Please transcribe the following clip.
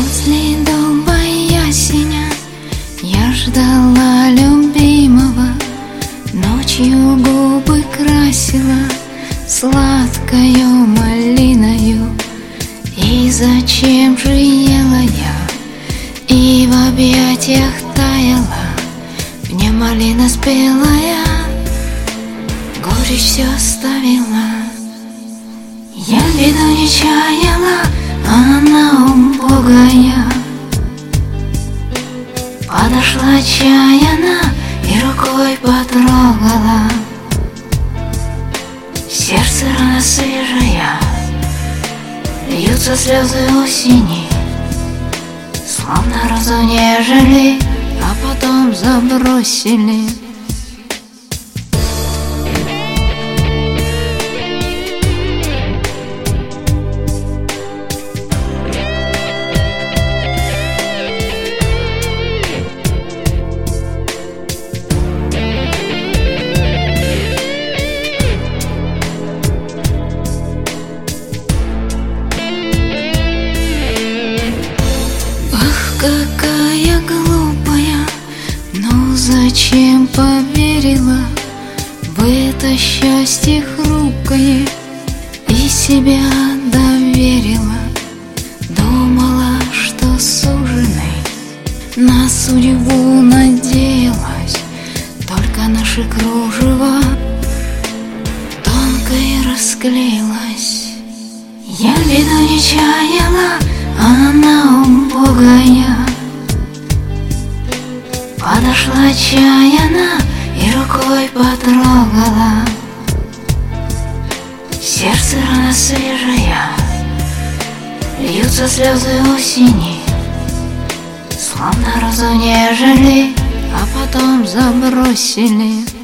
Возле дуба ясеня я ждала любимого, ночью губы красила сладкою малиною. И зачем же ела я и в объятиях таяла? Мне малина спелая горечь все оставила. Я беду не чаяла, она убогая. Подошла отчаянно и рукой потрогала. Сердце рано свежая, льются слезы осени, словно розу нежели, а потом забросили. Какая глупая, но зачем поверила в это счастье хрупкое и себя доверила? Думала, что суженой на судьбу надеялась, только наши кружева тонко и расклеилась. Я беду не чаяла, она убогая. Подошла отчаянно и рукой потрогала. Сердце рано свежая, льются слезы осени, словно розу нежели, а потом забросили.